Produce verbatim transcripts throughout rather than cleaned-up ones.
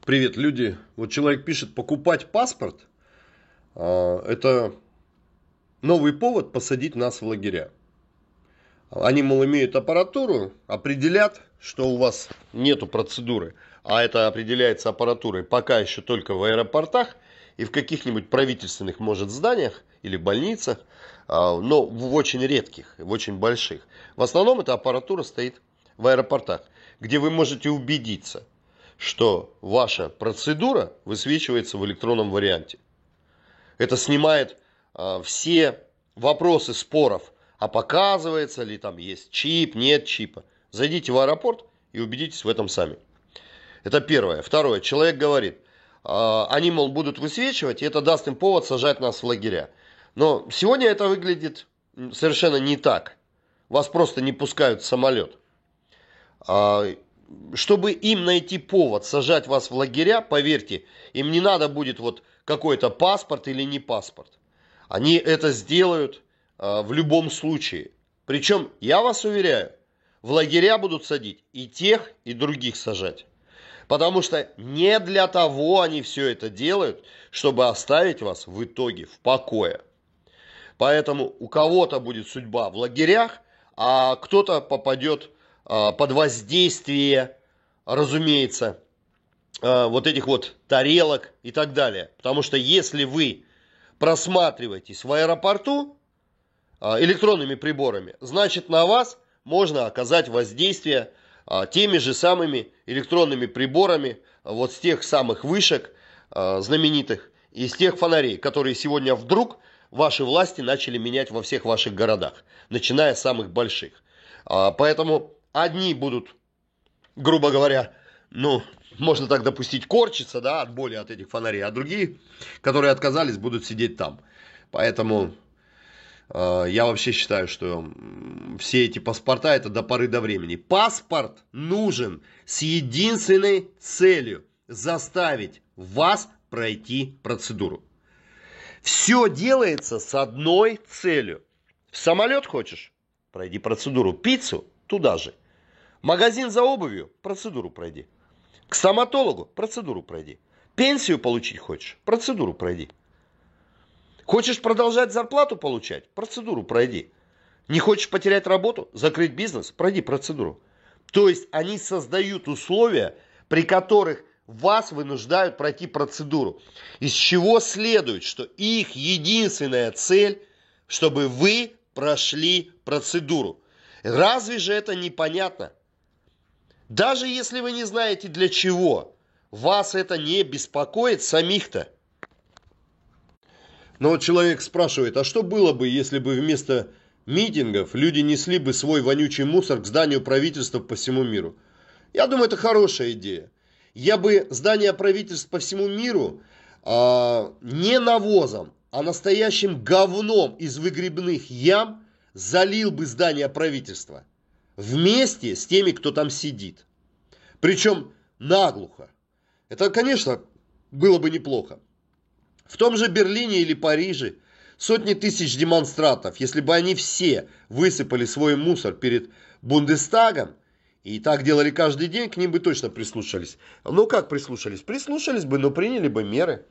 Привет, люди. Вот человек пишет, покупать паспорт, а, это новый повод посадить нас в лагеря. Они, мол, имеют аппаратуру, определят, что у вас нету процедуры, а это определяется аппаратурой пока еще только в аэропортах и в каких-нибудь правительственных, может, зданиях или больницах, а, но в очень редких, в очень больших. В основном эта аппаратура стоит в аэропортах, где вы можете убедиться, что ваша процедура высвечивается в электронном варианте. Это снимает а, все вопросы споров, а показывается ли там есть чип, нет чипа. Зайдите в аэропорт и убедитесь в этом сами. Это первое. Второе. Человек говорит, а, они, мол, будут высвечивать, и это даст им повод сажать нас в лагеря. Но сегодня это выглядит совершенно не так. Вас просто не пускают в самолет. А, Чтобы им найти повод сажать вас в лагеря, поверьте, им не надо будет вот какой-то паспорт или не паспорт. Они это сделают а, в любом случае. Причем, я вас уверяю, в лагеря будут садить и тех, и других сажать. Потому что не для того они все это делают, чтобы оставить вас в итоге в покое. Поэтому у кого-то будет судьба в лагерях, а кто-то попадет под воздействие, разумеется, вот этих вот тарелок и так далее. Потому что если вы просматриваетесь в аэропорту электронными приборами, значит на вас можно оказать воздействие теми же самыми электронными приборами вот с тех самых вышек знаменитых и с тех фонарей, которые сегодня вдруг ваши власти начали менять во всех ваших городах, начиная с самых больших. Поэтому одни будут, грубо говоря, ну, можно так допустить, корчиться, да, от боли от этих фонарей, а другие, которые отказались, будут сидеть там. Поэтому э, я вообще считаю, что все эти паспорта это до поры до времени. Паспорт нужен с единственной целью заставить вас пройти процедуру. Все делается с одной целью. В самолет хочешь? Пройди процедуру. Пиццу? Туда же. Магазин за обувью? Процедуру пройди. К стоматологу? Процедуру пройди. Пенсию получить хочешь? Процедуру пройди. Хочешь продолжать зарплату получать? Процедуру пройди. Не хочешь потерять работу? Закрыть бизнес? Пройди процедуру. То есть они создают условия, при которых вас вынуждают пройти процедуру. Из чего следует, что их единственная цель, чтобы вы прошли процедуру. Разве же это непонятно? Даже если вы не знаете для чего, вас это не беспокоит самих-то. Но вот человек спрашивает, а что было бы, если бы вместо митингов люди несли бы свой вонючий мусор к зданию правительства по всему миру? Я думаю, это хорошая идея. Я бы здание правительств по всему миру а, не навозом, а настоящим говном из выгребных ям залил бы здание правительства вместе с теми, кто там сидит. Причем наглухо. Это, конечно, было бы неплохо. В том же Берлине или Париже сотни тысяч демонстрантов, если бы они все высыпали свой мусор перед Бундестагом, и так делали каждый день, к ним бы точно прислушались. Ну как прислушались? Прислушались бы, но приняли бы меры.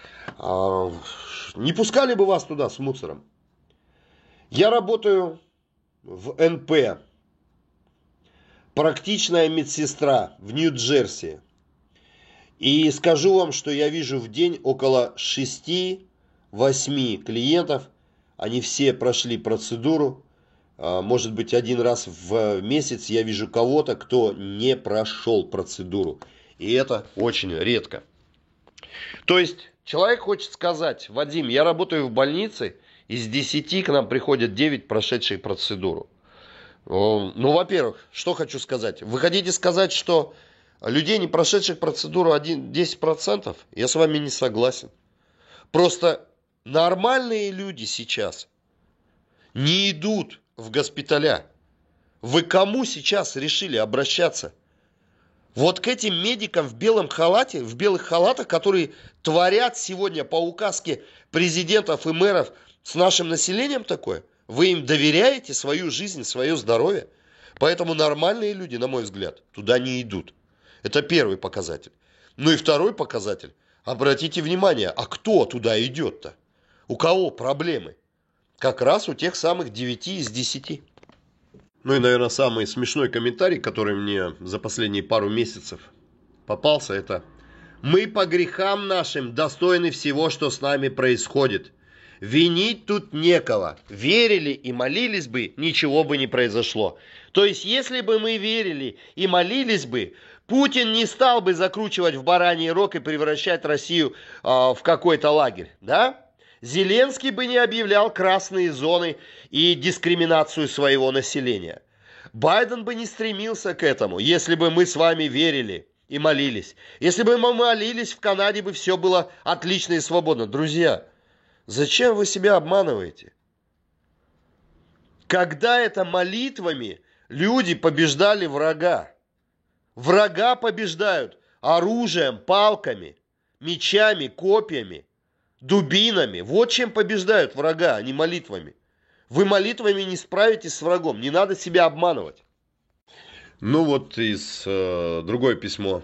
Не пускали бы вас туда с мусором. Я работаю в эн пэ. Практичная медсестра в Нью-Джерси. И скажу вам, что я вижу в день около шести-восьми клиентов. Они все прошли процедуру. Может быть, один раз в месяц я вижу кого-то, кто не прошел процедуру. И это очень редко. То есть, человек хочет сказать: Вадим, я работаю в больнице, из десяти к нам приходят девять прошедшие процедуру. Ну, во-первых, что хочу сказать. Вы хотите сказать, что людей, не прошедших процедуру, десять процентов? Я с вами не согласен. Просто нормальные люди сейчас не идут в госпиталя. Вы к кому сейчас решили обращаться? Вот к этим медикам в белом халате, в белых халатах, которые творят сегодня по указке президентов и мэров с нашим населением такое? Вы им доверяете свою жизнь, свое здоровье? Поэтому нормальные люди, на мой взгляд, туда не идут. Это первый показатель. Ну и второй показатель. Обратите внимание, а кто туда идет-то? У кого проблемы? Как раз у тех самых девяти из десяти. Ну и, наверное, самый смешной комментарий, который мне за последние пару месяцев попался, это: «Мы по грехам нашим достойны всего, что с нами происходит. Винить тут некого. Верили и молились бы, ничего бы не произошло». То есть, если бы мы верили и молились бы, Путин не стал бы закручивать в бараний рог и превращать Россию э, в какой-то лагерь, да? Зеленский бы не объявлял красные зоны и дискриминацию своего населения. Байден бы не стремился к этому, если бы мы с вами верили и молились. Если бы мы молились, в Канаде бы все было отлично и свободно. Друзья, зачем вы себя обманываете? Когда это молитвами люди побеждали врага. Врага побеждают оружием, палками, мечами, копьями, дубинами. Вот чем побеждают врага, а не молитвами. Вы молитвами не справитесь с врагом. Не надо себя обманывать. Ну вот из э, другое письмо.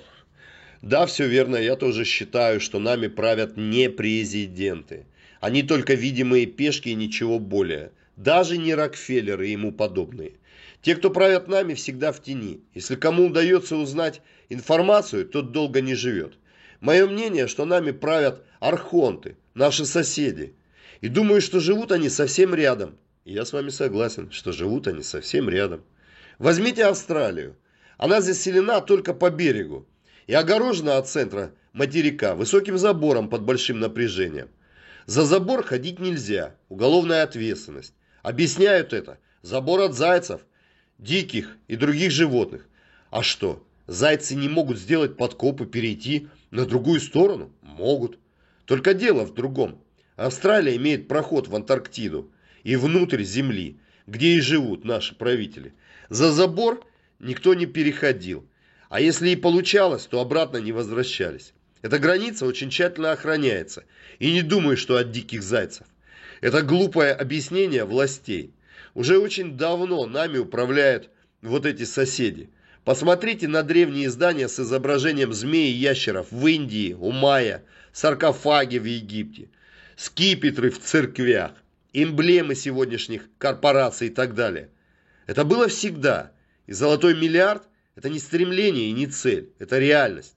Да, все верно. Я тоже считаю, что нами правят не президенты. Они только видимые пешки и ничего более. Даже не Рокфеллеры и ему подобные. Те, кто правят нами, всегда в тени. Если кому удается узнать информацию, тот долго не живет. Мое мнение, что нами правят архонты, наши соседи. И думаю, что живут они совсем рядом. И я с вами согласен, что живут они совсем рядом. Возьмите Австралию. Она заселена только по берегу и огорожена от центра материка высоким забором под большим напряжением. За забор ходить нельзя, уголовная ответственность. Объясняют это: забор от зайцев, диких и других животных. А что, зайцы не могут сделать подкоп и перейти на другую сторону? Могут. Только дело в другом. Австралия имеет проход в Антарктиду и внутрь Земли, где и живут наши правители. За забор никто не переходил. А если и получалось, то обратно не возвращались. Эта граница очень тщательно охраняется. И не думаю, что от диких зайцев. Это глупое объяснение властей. Уже очень давно нами управляют вот эти соседи. Посмотрите на древние здания с изображением змей и ящеров в Индии, у майя, саркофаги в Египте, скипетры в церквях, эмблемы сегодняшних корпораций и так далее. Это было всегда. И золотой миллиард – это не стремление и не цель, это реальность.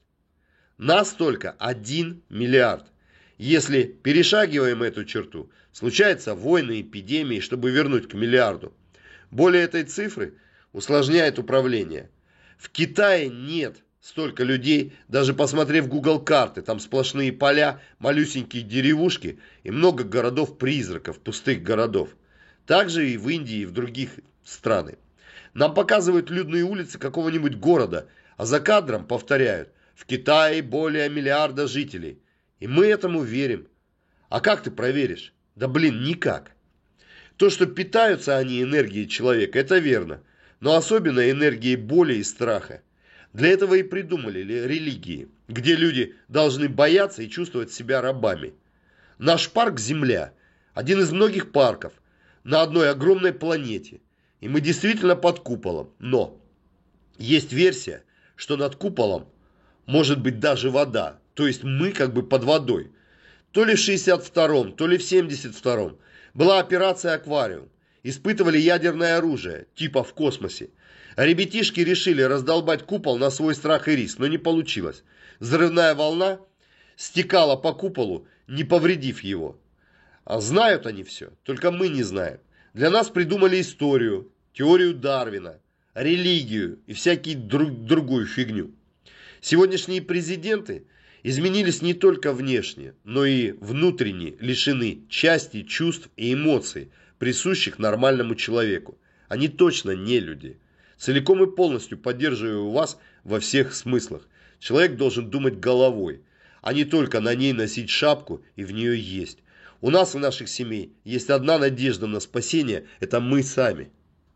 Нас только один миллиард. Если перешагиваем эту черту, случаются войны, эпидемии, чтобы вернуть к миллиарду. Более этой цифры усложняет управление. В Китае нет столько людей, даже посмотрев Google карты, там сплошные поля, малюсенькие деревушки и много городов-призраков, пустых городов. Также и в Индии, и в других странах. Нам показывают людные улицы какого-нибудь города, а за кадром повторяют: в Китае более миллиарда жителей. И мы этому верим. А как ты проверишь? Да блин, никак. То, что питаются они энергией человека, это верно. Но особенно энергией боли и страха. Для этого и придумали религии, где люди должны бояться и чувствовать себя рабами. Наш парк Земля – один из многих парков на одной огромной планете. И мы действительно под куполом. Но есть версия, что над куполом может быть даже вода. То есть мы как бы под водой. То ли в шестьдесят втором, то ли в семьдесят втором была операция «Аквариум». Испытывали ядерное оружие, типа в космосе. А ребятишки решили раздолбать купол на свой страх и риск, но не получилось. Взрывная волна стекала по куполу, не повредив его. А знают они все, только мы не знаем. Для нас придумали историю, теорию Дарвина, религию и всякие друг, другую фигню. Сегодняшние президенты изменились не только внешне, но и внутренне лишены части чувств и эмоций, присущих нормальному человеку. Они точно не люди. Целиком и полностью поддерживаю вас во всех смыслах. Человек должен думать головой, а не только на ней носить шапку и в нее есть. У нас, в наших семей, есть одна надежда на спасение – это мы сами.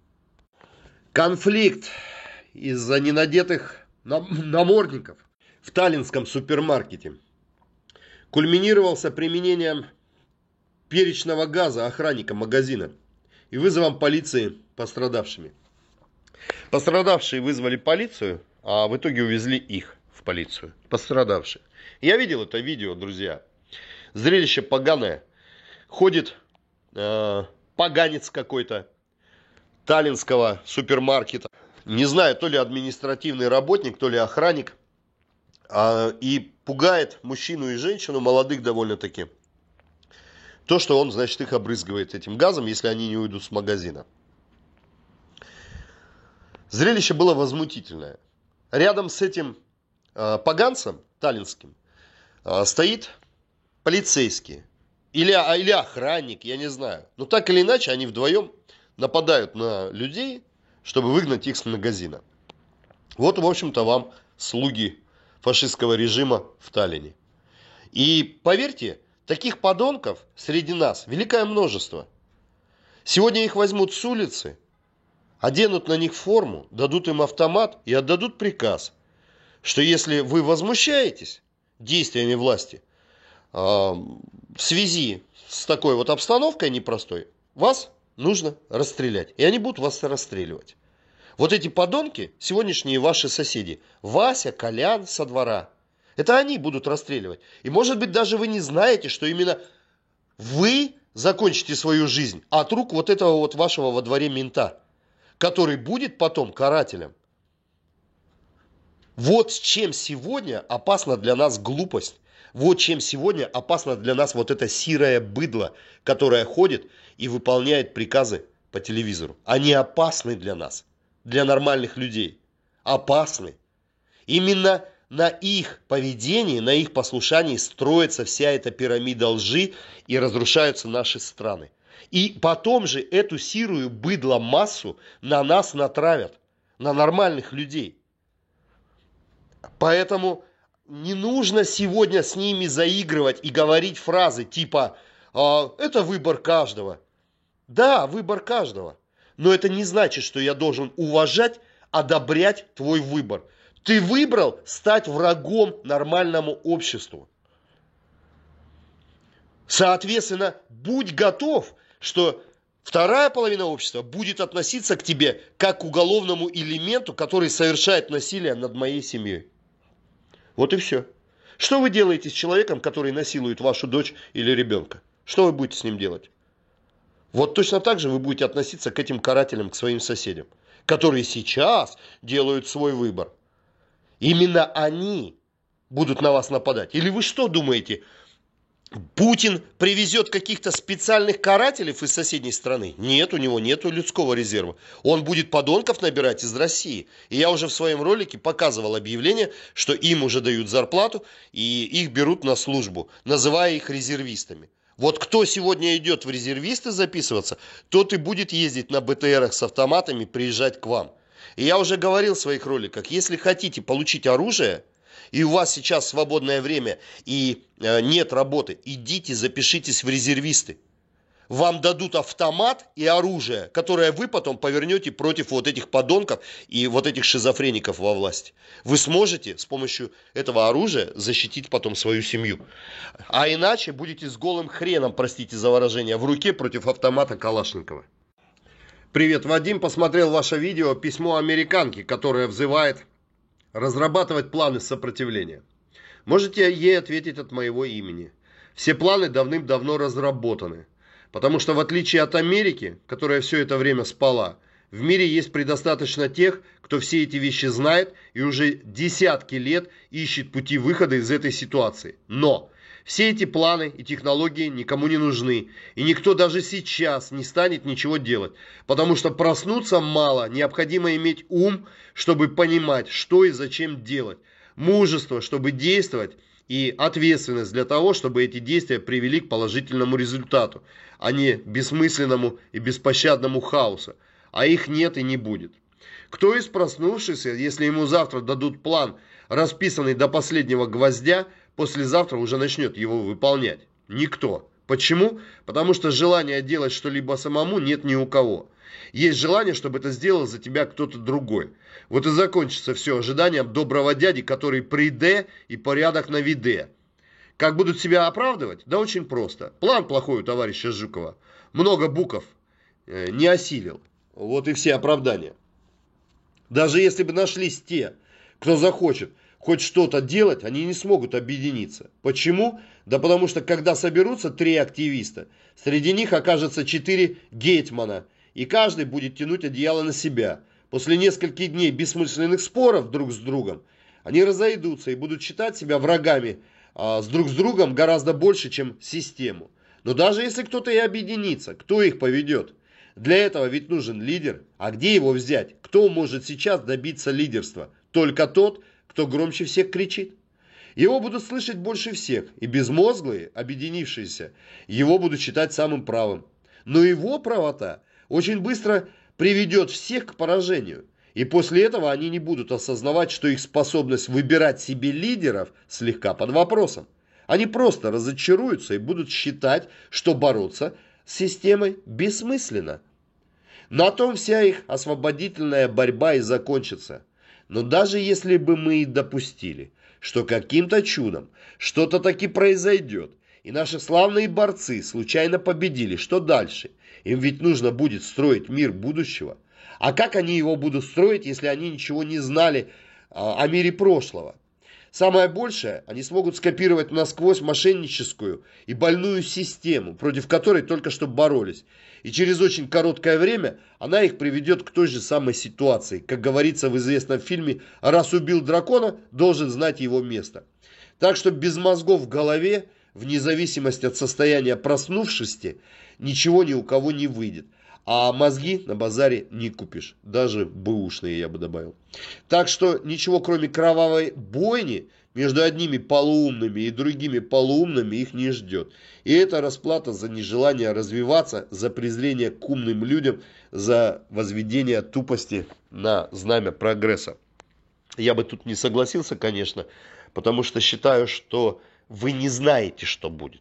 Конфликт из-за ненадетых намордников в таллинском супермаркете кульминировался применением перечного газа охранником магазина и вызовом полиции пострадавшими. Пострадавшие вызвали полицию, а в итоге увезли их в полицию. Пострадавшие. Я видел это видео, друзья. Зрелище поганое. Ходит э, поганец какой-то таллинского супермаркета. Не знаю, то ли административный работник, то ли охранник. Э, и пугает мужчину и женщину, молодых довольно-таки. То, что он, значит, их обрызгивает этим газом, если они не уйдут с магазина. Зрелище было возмутительное. Рядом с этим э, поганцем таллинским э, стоит полицейский. Или, или охранник, я не знаю. Но так или иначе, они вдвоем нападают на людей, чтобы выгнать их с магазина. Вот, в общем-то, вам слуги фашистского режима в Таллине. И поверьте, таких подонков среди нас великое множество. Сегодня их возьмут с улицы, оденут на них форму, дадут им автомат и отдадут приказ, что если вы возмущаетесь действиями власти э, в связи с такой вот обстановкой непростой, вас нужно расстрелять. И они будут вас расстреливать. Вот эти подонки, сегодняшние ваши соседи, Вася, Колян со двора, это они будут расстреливать. И может быть даже вы не знаете, что именно вы закончите свою жизнь от рук вот этого вот вашего во дворе мента, который будет потом карателем. Вот с чем сегодня опасна для нас глупость. Вот чем сегодня опасно для нас вот это сирое быдло, которое ходит и выполняет приказы по телевизору. Они опасны для нас, для нормальных людей. Опасны. Именно на их поведении, на их послушании строится вся эта пирамида лжи и разрушаются наши страны. И потом же эту сирую быдло массу на нас натравят, на нормальных людей. Поэтому не нужно сегодня с ними заигрывать и говорить фразы типа «это выбор каждого». Да, выбор каждого. Но это не значит, что я должен уважать, одобрять твой выбор. Ты выбрал стать врагом нормальному обществу. Соответственно, будь готов, что вторая половина общества будет относиться к тебе как к уголовному элементу, который совершает насилие над моей семьей. Вот и все. Что вы делаете с человеком, который насилует вашу дочь или ребенка? Что вы будете с ним делать? Вот точно так же вы будете относиться к этим карателям, к своим соседям, которые сейчас делают свой выбор. Именно они будут на вас нападать. Или вы что думаете, Путин привезет каких-то специальных карателей из соседней страны? Нет, у него нет людского резерва. Он будет подонков набирать из России. И я уже в своем ролике показывал объявление, что им уже дают зарплату и их берут на службу, называя их резервистами. Вот кто сегодня идет в резервисты записываться, тот и будет ездить на бэ тэ эрах с автоматами, приезжать к вам. И я уже говорил в своих роликах, если хотите получить оружие, и у вас сейчас свободное время и э, нет работы, идите запишитесь в резервисты. Вам дадут автомат и оружие, которое вы потом повернете против вот этих подонков и вот этих шизофреников во власти. Вы сможете с помощью этого оружия защитить потом свою семью. А иначе будете с голым хреном, простите за выражение, в руке против автомата Калашникова. Привет, Вадим, посмотрел ваше видео «Письмо американки», которое взывает разрабатывать планы сопротивления. Можете ей ответить от моего имени. Все планы давным-давно разработаны. Потому что в отличие от Америки, которая все это время спала, в мире есть предостаточно тех, кто все эти вещи знает и уже десятки лет ищет пути выхода из этой ситуации. Но все эти планы и технологии никому не нужны. И никто даже сейчас не станет ничего делать. Потому что проснуться мало, необходимо иметь ум, чтобы понимать, что и зачем делать. Мужество, чтобы действовать. И ответственность для того, чтобы эти действия привели к положительному результату, а не бессмысленному и беспощадному хаосу. А их нет и не будет. Кто из проснувшихся, если ему завтра дадут план, расписанный до последнего гвоздя, послезавтра уже начнет его выполнять? Никто. Почему? Потому что желания делать что-либо самому нет ни у кого. Есть желание, чтобы это сделал за тебя кто-то другой. Вот и закончится все ожиданием доброго дяди, который приде и порядок наведе. Как будут себя оправдывать? Да очень просто. План плохой у товарища Жукова. Много букв э, не осилил. Вот и все оправдания. Даже если бы нашлись те, кто захочет хоть что-то делать, они не смогут объединиться. Почему? Да потому что когда соберутся три активиста, среди них окажется четыре гетмана, и каждый будет тянуть одеяло на себя. После нескольких дней бессмысленных споров друг с другом, они разойдутся и будут считать себя врагами а, с друг с другом гораздо больше, чем систему. Но даже если кто-то и объединится, кто их поведет? Для этого ведь нужен лидер. А где его взять? Кто может сейчас добиться лидерства? Только тот, кто громче всех кричит. Его будут слышать больше всех. И безмозглые, объединившиеся, его будут считать самым правым. Но его правота очень быстро приведет всех к поражению. И после этого они не будут осознавать, что их способность выбирать себе лидеров слегка под вопросом. Они просто разочаруются и будут считать, что бороться с системой бессмысленно. На том вся их освободительная борьба и закончится. Но даже если бы мы и допустили, что каким-то чудом что-то таки произойдет, и наши славные борцы случайно победили, что дальше? Им ведь нужно будет строить мир будущего. А как они его будут строить, если они ничего не знали о мире прошлого? Самое большее, они смогут скопировать насквозь мошенническую и больную систему, против которой только что боролись. И через очень короткое время она их приведет к той же самой ситуации. Как говорится в известном фильме «Раз убил дракона, должен знать его место». Так что без мозгов в голове, вне зависимости от состояния проснувшести, ничего ни у кого не выйдет. А мозги на базаре не купишь. Даже бэушные, я бы добавил. Так что ничего кроме кровавой бойни между одними полуумными и другими полуумными их не ждет. И это расплата за нежелание развиваться, за презрение к умным людям, за возведение тупости на знамя прогресса. Я бы тут не согласился, конечно, потому что считаю, что вы не знаете, что будет.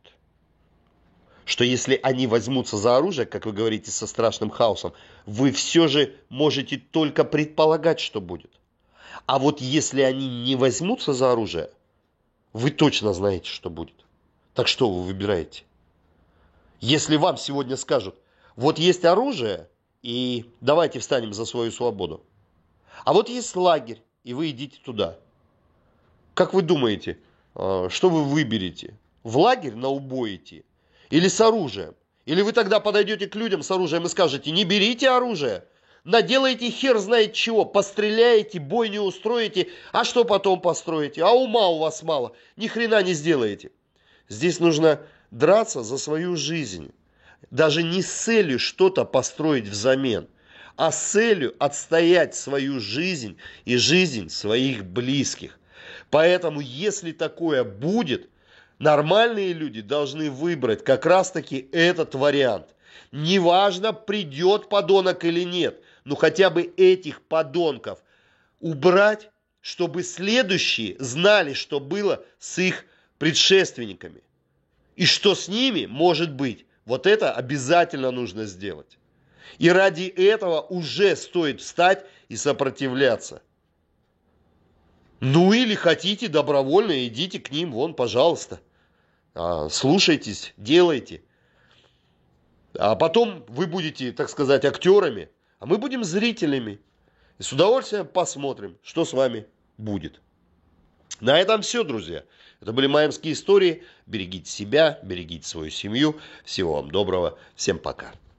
Что если они возьмутся за оружие, как вы говорите, со страшным хаосом, вы все же можете только предполагать, что будет. А вот если они не возьмутся за оружие, вы точно знаете, что будет. Так что вы выбираете? Если вам сегодня скажут, вот есть оружие, и давайте встанем за свою свободу. А вот есть лагерь, и вы идите туда. Как вы думаете, что вы выберете? В лагерь на убой идти? Или с оружием? Или вы тогда подойдете к людям с оружием и скажете, не берите оружие, наделаете хер знает чего, постреляете, бой не устроите, а что потом построите? А ума у вас мало, ни хрена не сделаете. Здесь нужно драться за свою жизнь, даже не с целью что-то построить взамен, а с целью отстоять свою жизнь и жизнь своих близких. Поэтому, если такое будет, нормальные люди должны выбрать как раз-таки этот вариант. Неважно, придет подонок или нет, но хотя бы этих подонков убрать, чтобы следующие знали, что было с их предшественниками. И что с ними может быть. Вот это обязательно нужно сделать. И ради этого уже стоит встать и сопротивляться. Ну или хотите добровольно, идите к ним, вон, пожалуйста. Слушайтесь, делайте. А потом вы будете, так сказать, актерами, а мы будем зрителями. И с удовольствием посмотрим, что с вами будет. На этом все, друзья. Это были майамские истории. Берегите себя, берегите свою семью. Всего вам доброго. Всем пока.